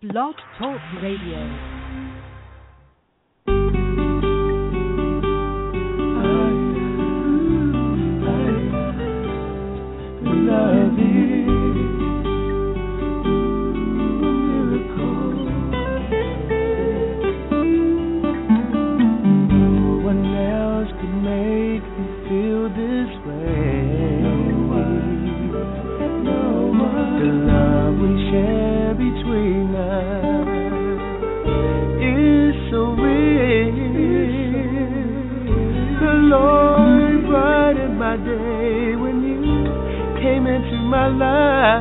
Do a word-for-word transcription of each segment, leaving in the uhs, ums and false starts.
Blog Talk Radio. My life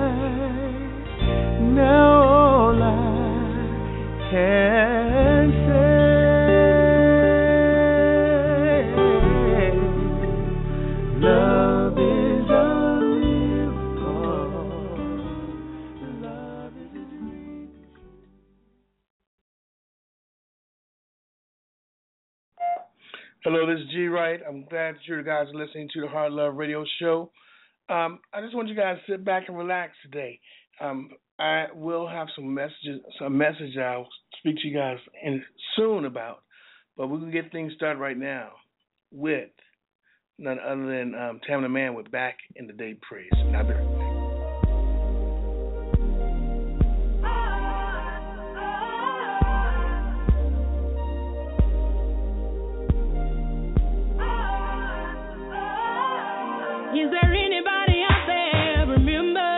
now, all I can say, love is a miracle. Love is a Hello, this is G Wright. I'm glad that you guys are listening to the Hard Love Radio Show. Um, I just want you guys to sit back and relax today. Um, I will have some messages, some message I'll speak to you guys in soon about, but we're gonna get things started right now with none other than um, Tamla Mann with "Back in the Day Praise." Now, is there anybody out there remember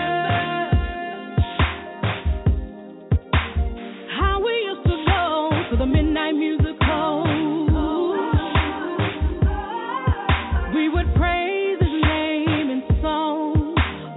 how we used to go to the midnight musical? We would praise his name in song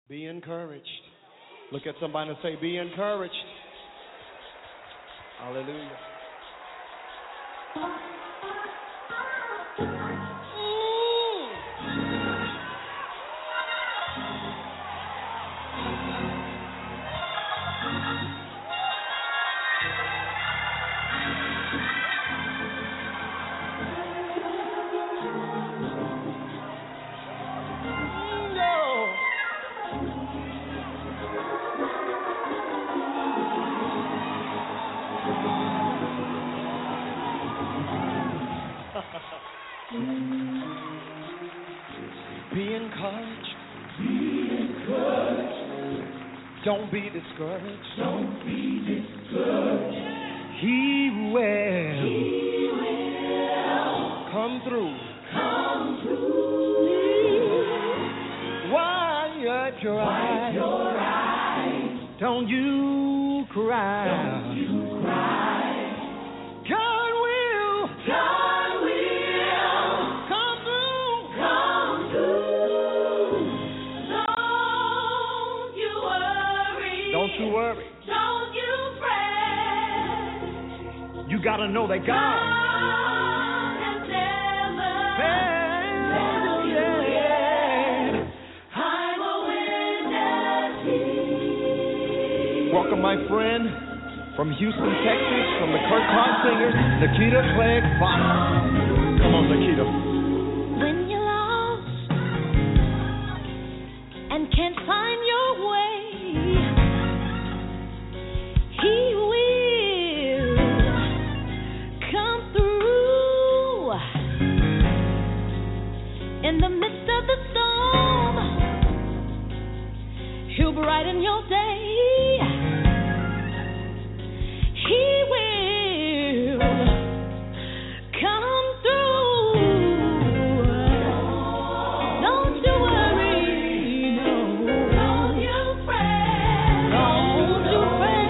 Be encouraged. Look at somebody and say, be encouraged. Hallelujah. Be encouraged. Be encouraged. Don't be discouraged. Don't be discouraged. He will. He will come through. Come through. While you're dry, your eyes. Don't you cry. Don't you cry. God will. God Don't you worry. Don't you fret. You gotta know that God, God has never failed you yet. I'm a witness. Welcome, my friend, from Houston, Texas, from the Kirk Hart Singers, Nikita Clegg Fox. Come on, Nikita. When you're lost and can't find your way, He will come through. In the midst of the storm, He'll brighten your day. He will come through. Don't you worry, no. Don't you fret. Don't you fret.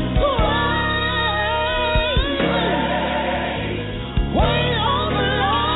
Wait on the Lord.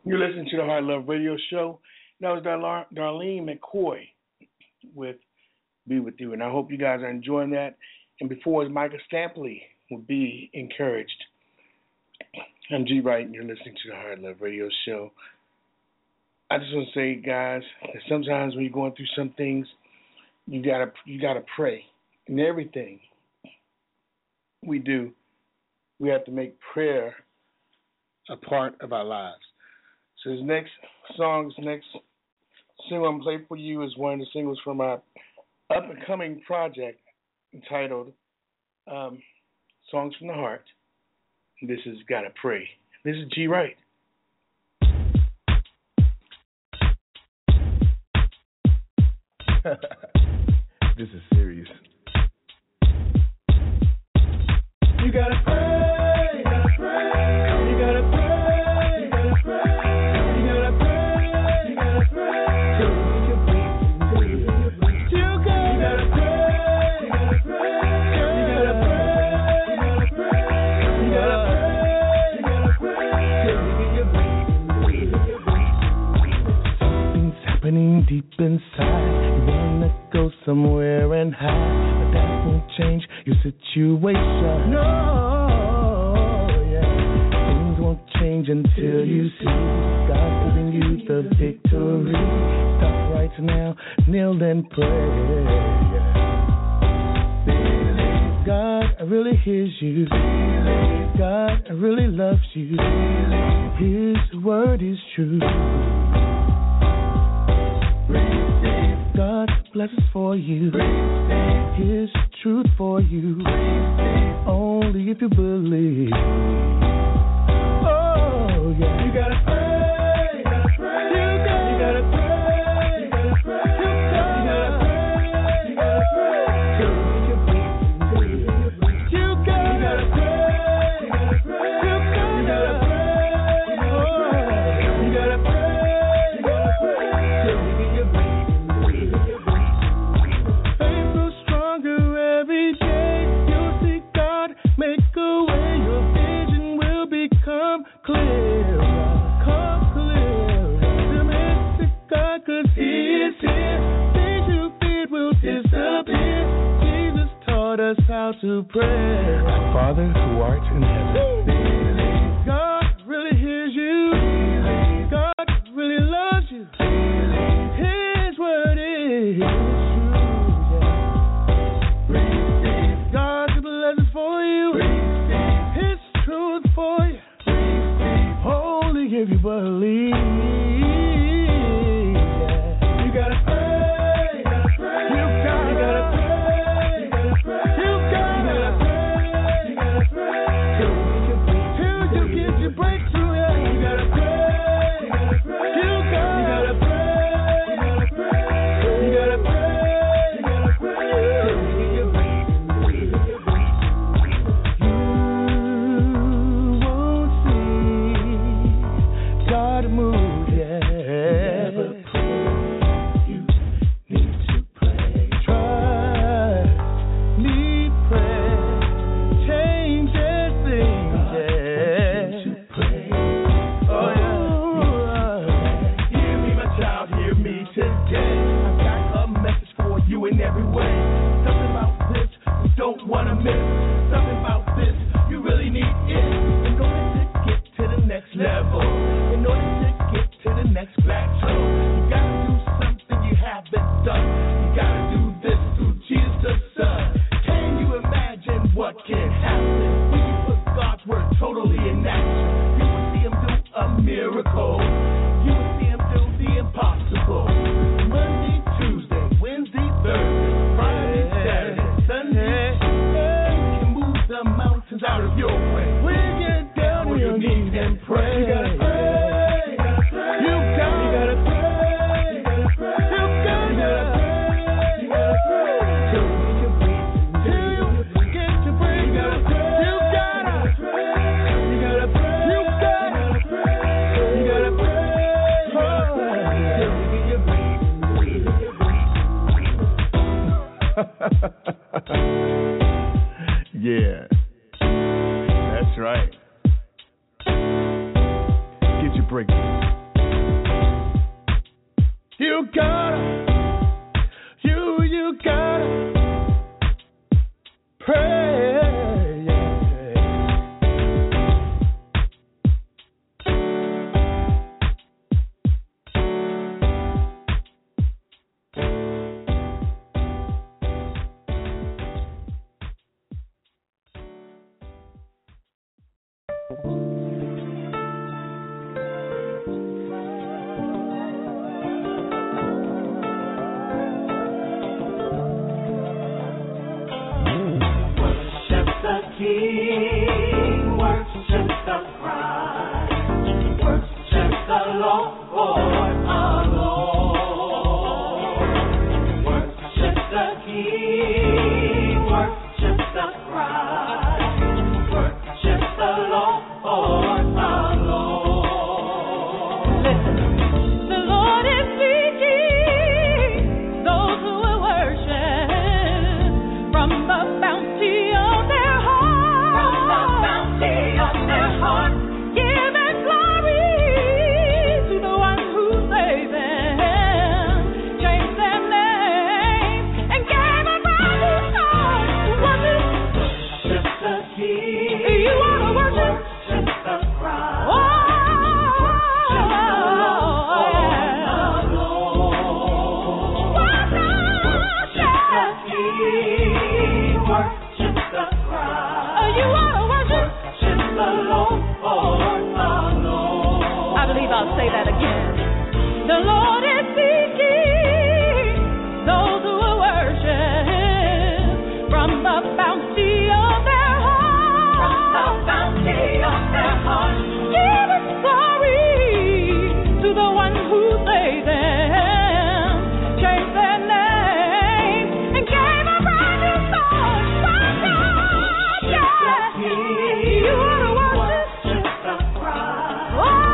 You're listening to the Hard Love Radio Show. That was Dar- Darlene McCoy with Be With You. And I hope you guys are enjoying that. And before is Micah Stampley with Be Encouraged. I'm G Wright, and you're listening to the Hard Love Radio Show. I just want to say, guys, that sometimes when you're going through some things, you gotta you gotta pray. And everything we do, we have to make prayer a part of our lives. So this next song, this next single I'm playing for you is one of the singles from our up-and-coming project entitled um, Songs from the Heart. This is Gotta Pray. This is G Wright. This is serious. You gotta pray, you gotta pray, you gotta pray, you gotta pray, you gotta pray, you gotta pray. You gotta pray, you gotta pray, you gotta pray, you gotta pray, you gotta pray. Something's happening deep inside. You wanna go somewhere and hide, but that won't change your situation. No, yeah. Things won't change until you see God giving you the victory. Stop right now, kneel and pray. God really hears you. God really loves you. His word is true. God's blessings for you. His truth for you. Only if you believe. Oh, yeah. you gotta pray, you gotta pray, you gotta pray, you gotta pray, you gotta pray, you gotta pray. You gotta pray, you gotta pray, you gotta pray, you gotta pray, you gotta pray. Faith grows stronger every day. You'll see God make a way. Your vision will become clearer, come clearer. Submit to God 'cause He is here. Things you feared will disappear. Jesus taught us how to pray. Our Father who art in heaven. God really hears you. God really loves you. His word is true. God's blessings for you. His truth for you. Only if you believe. You gotta pray, you gotta pray, You gotta, you gotta pray, you gotta pray, you gotta, you gotta pray, you gotta pray. till you get your breakthrough. Yeah. You gotta pray, you gotta pray, You gotta, you gotta pray, you gotta pray, you gotta pray, you gotta pray. You won't see God move, yeah. You need to pray. Trust, need prayer, changes things, yeah. Oh, yeah. Hear me, my child, hear me today. I got a message for you in every way. Something about this you don't wanna miss. Something about this you really need it. In order to get to the next level, in order to get to the next plateau, you gotta do something you haven't done. You gotta do this through Jesus the Son. Can you imagine what can happen when you put God's word totally in action? You will see him do a miracle. You will see him do the impossible. Monday, Tuesday, Wednesday, Thursday, Friday, Saturday, Sunday. You can move the mountains out of your way. When you get down On on your your knees knees and pray. You gotta pray. You gotta pray. You gotta- You gotta pray. You gotta pray. You gotta- You gotta pray. You gotta pray. Till you till you get your breakthrough. You gotta pray. You gotta, You gotta pray. you gotta, You gotta pray. oh. Till you get your Yeah, that's right. Get your breakthrough. You gotta, you, you gotta pray. King, worship the Christ, worship the Lord alone. Worship the King, worship the Christ, worship the Lord alone. Listen, the Lord is seeking those who will worship from the bounty of their heart. I'll say that again. The Lord is seeking those who will worship from the bounty of their heart. From the bounty of their heart. Give it glory to the one who saved them, changed their name, and gave a brand new song. My God, yeah. You ought to worship the Christ. Oh.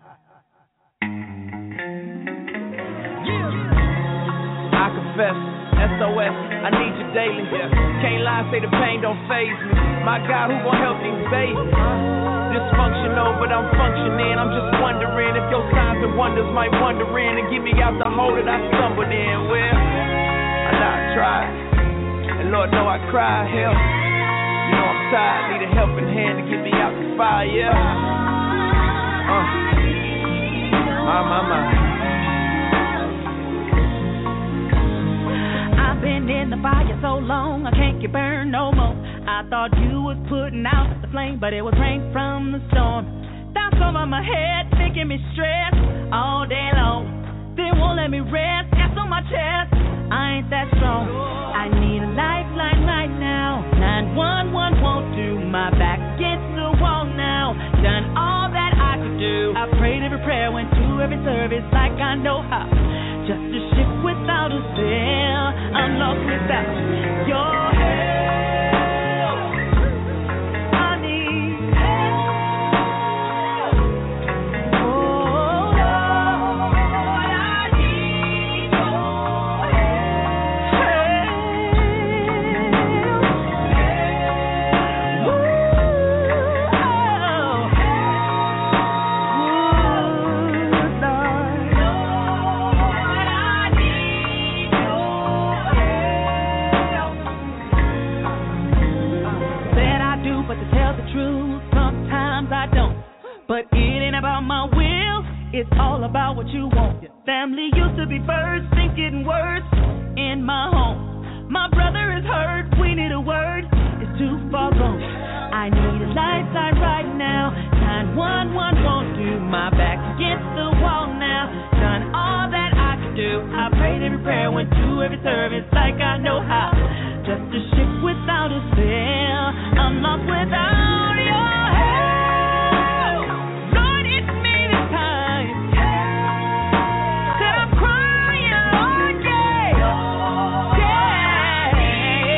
I confess, S O S, I need you daily. Can't lie, say the pain don't faze me. My God, who gon' help these babies? Dysfunctional, but I'm functioning. I'm just wondering if your signs and wonders might wander in and get me out the hole that I stumbled in. Well, I know I tried, and Lord know I cried. Hell, you know I'm tired, need a helping hand to get me out the fire. Yeah. Uh, my, my, my. I've been in the fire so long, I can't get burned no more. I thought you was putting out the flame, but it was rain from the storm. Thoughts over my head, making me stress all day long. They won't let me rest, gas on my chest, I ain't that strong. I need a lifeline right now. nine one one won't do, my back against the wall now. Done all that I could do. I prayed every prayer, went to every service like I know how. Just a ship without a sail, I'm lost without your help. I need help. Oh Lord, I need your help. Ooh, oh, Lord, Lord, I need your help. Said I do, but to tell the truth, sometimes I don't. But it ain't about my will, it's all about what you want. Family used to be first, things getting worse in my home. My brother is hurt, we need a word, it's too far gone. I need a lifeline right now. nine one one won't do, my back against the wall now. Done all that I could do. I prayed every prayer, went to every service like I know how. Just a ship without a sail, I'm lost without your help. Lord, it's me this time. Said I'm crying, Lord, yeah. Yeah.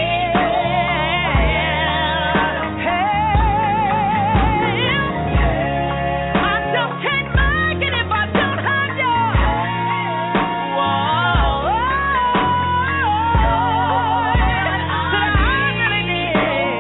Help. I just can't make it if I don't have you. Whoa. Said I really need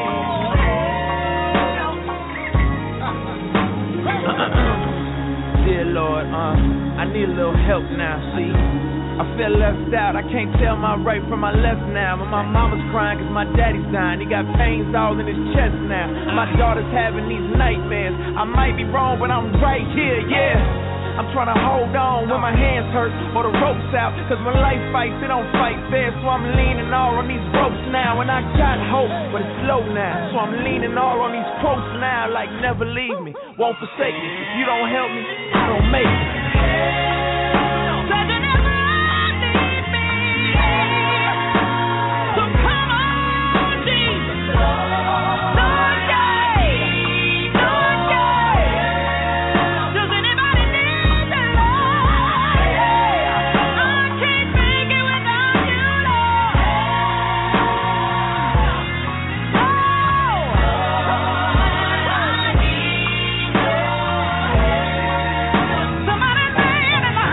Dear Lord, uh, I need a little help now, see? I feel left out, I can't tell my right from my left now. But my mama's crying cause my daddy's dying. He got pains all in his chest now. My daughter's having these nightmares. I might be wrong, but I'm right here, yeah. I'm trying to hold on when my hands hurt or the ropes out. Cause when life fights, it don't fight fair. So I'm leaning all on these ropes now. And I got hope, but it's slow now. So I'm leaning all on these quotes now. Like never leave me, won't forsake me. If you don't help me, I don't make it. Somebody say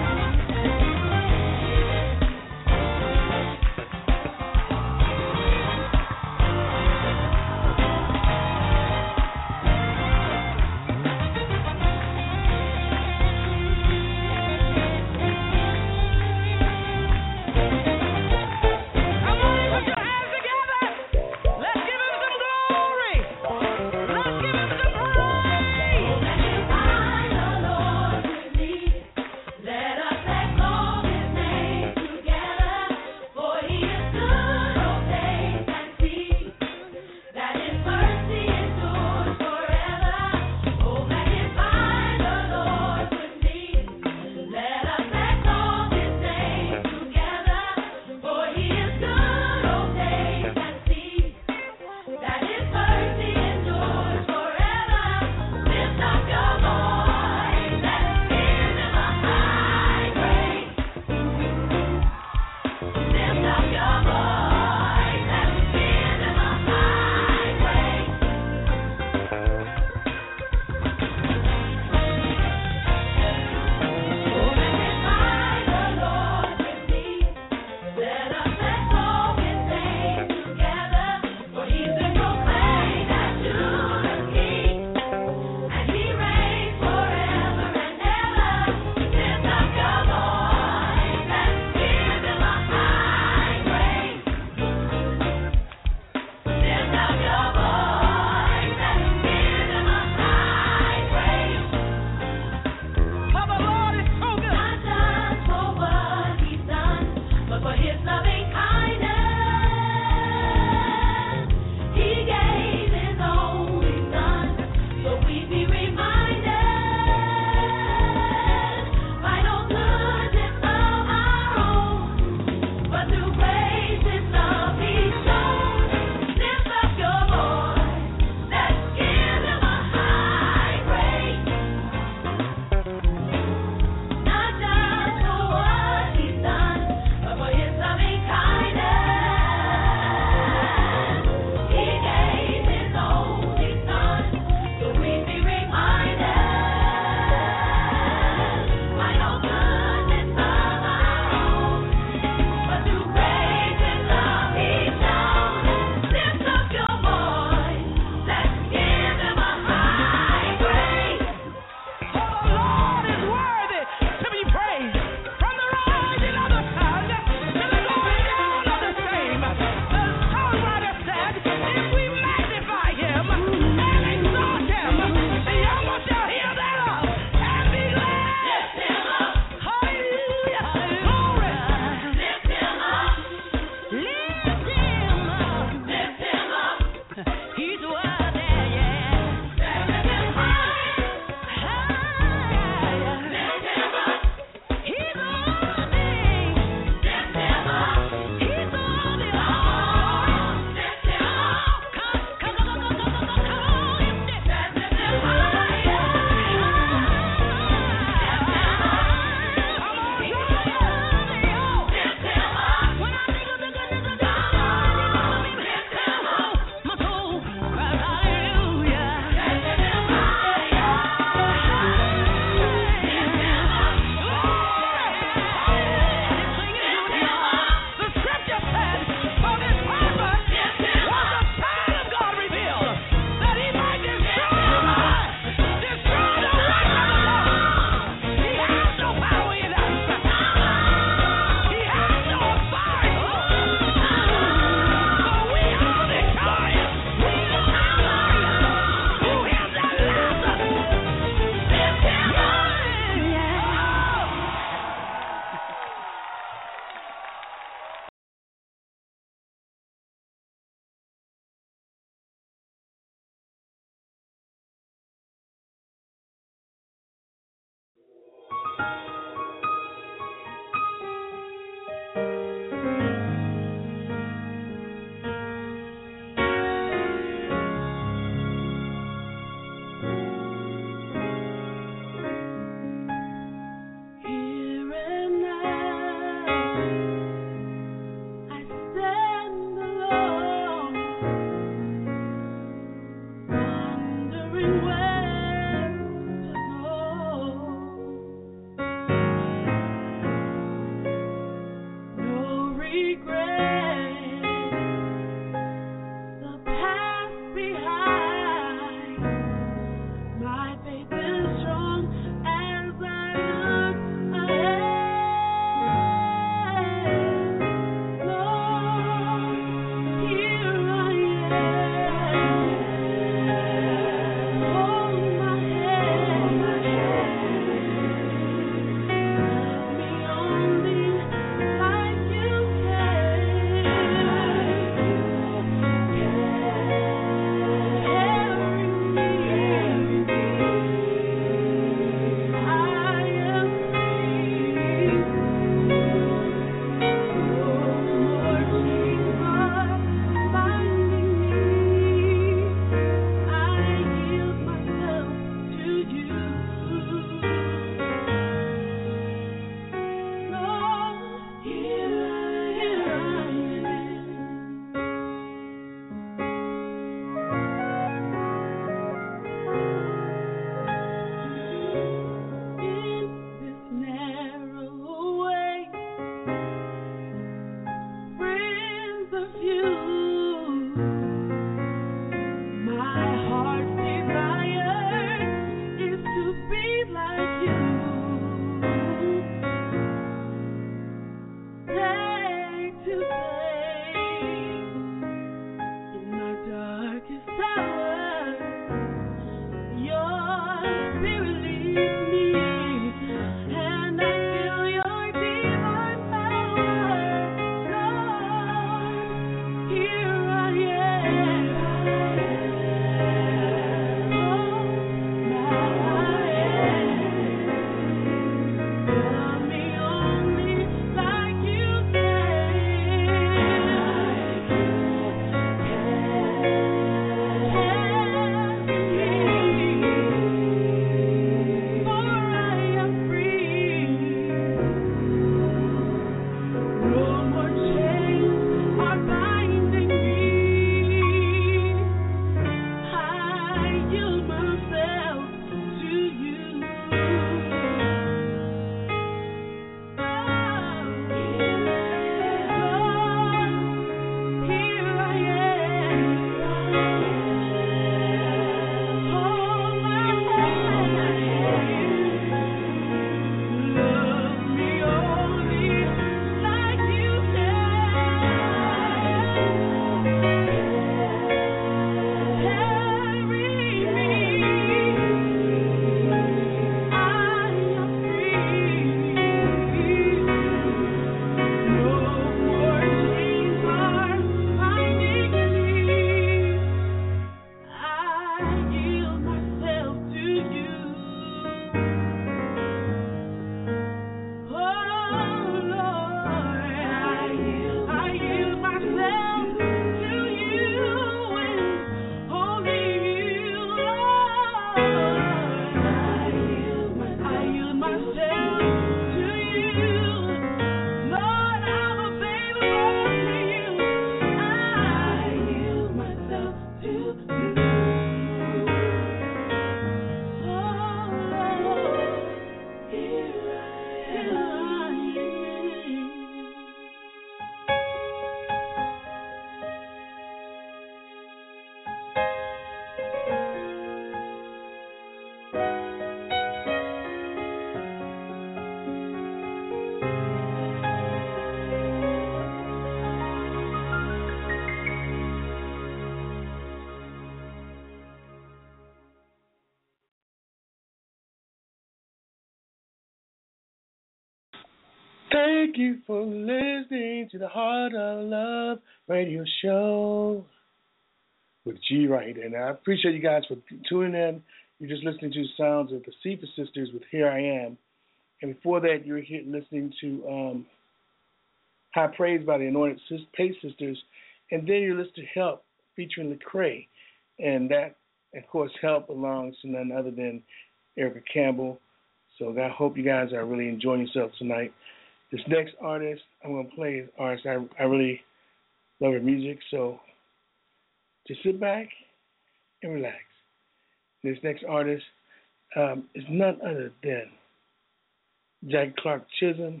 Thank you for listening to the Heart of Love radio show with G Right. And I appreciate you guys for tuning in. You're just listening to the sounds of the Cephas Sisters with Here I Am. And before that, you were here listening to um, High Praise by the Anointed Pace Sisters. And then you listened to Help featuring Lecrae. And that, of course, Help belongs to none other than Erica Campbell. So I hope you guys are really enjoying yourselves tonight. This next artist I'm going to play is artist. I, I really love her music. So just sit back and relax. This next artist um, is none other than Jackie Clark Chisholm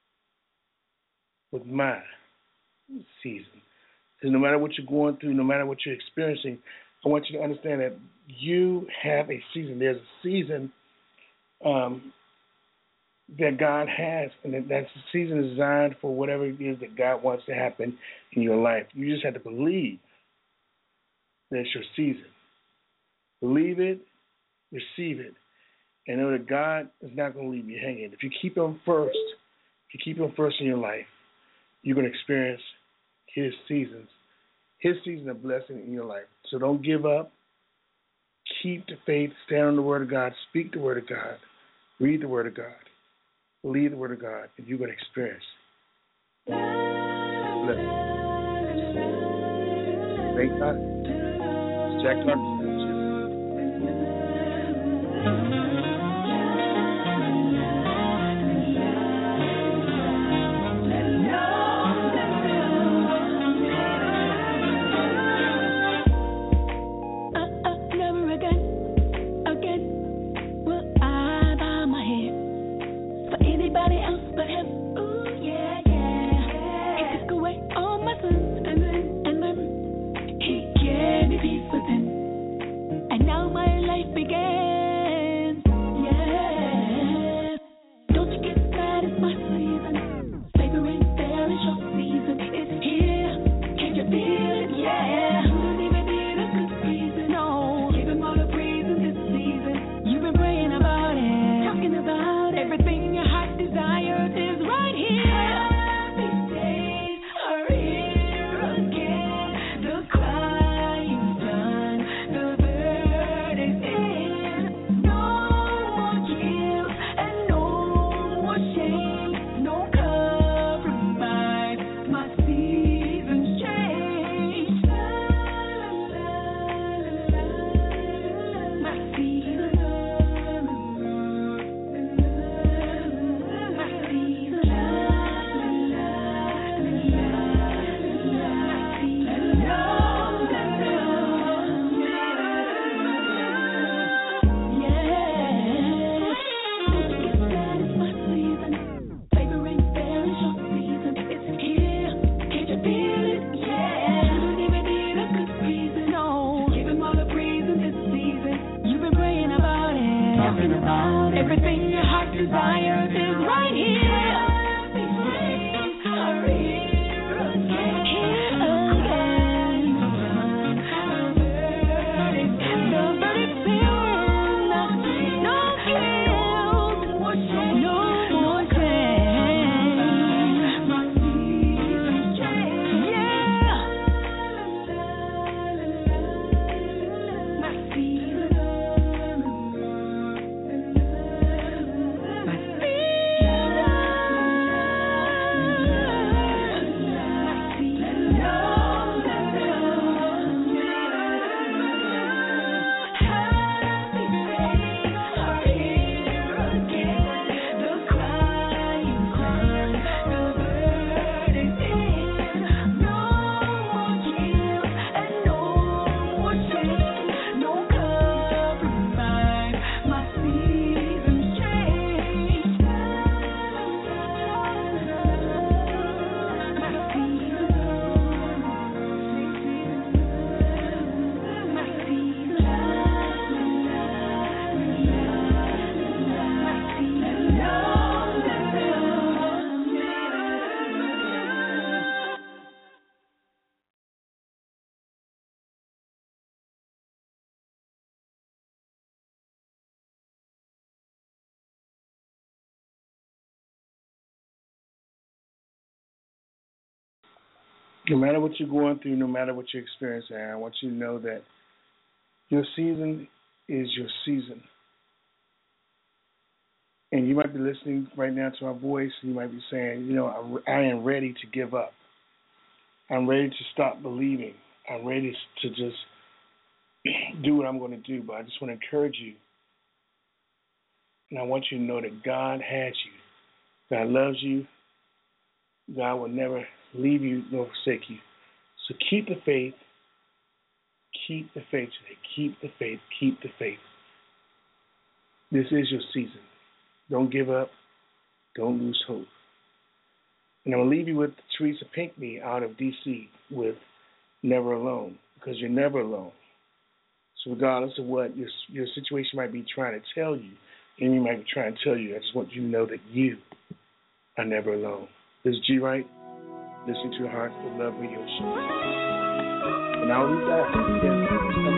with My Season. Because no matter what you're going through, no matter what you're experiencing, I want you to understand that you have a season. There's a season um, that God has, and that that season is designed for whatever it is that God wants to happen in your life. You just have to believe that it's your season. Believe it, receive it, and know that God is not going to leave you hanging. If you keep Him first, if you keep Him first in your life, you're going to experience His seasons, His season of blessing in your life. So don't give up. Keep the faith. Stand on the Word of God. Speak the Word of God. Read the Word of God. Believe the Word of God, and you're going to experience blessing. Thank God. It's Jack Clark. My No matter what you're going through, no matter what you're experiencing, I want you to know that your season is your season. And you might be listening right now to our voice, and you might be saying, you know, I, I am ready to give up. I'm ready to stop believing. I'm ready to just do what I'm going to do. But I just want to encourage you. And I want you to know that God has you. God loves you. God will never leave you nor forsake you. So keep the faith. Keep the faith today. Keep the faith. Keep the faith. This is your season. Don't give up. Don't lose hope. And I'm going to leave you with Teresa Pinckney out of D C with Never Alone, because you're never alone. So regardless of what your your situation might be trying to tell you, and you might be trying to tell you, I just want you to know that you are never alone. This is G. Wright, listening to the Heart of Love Radio Show. And I'll be back again.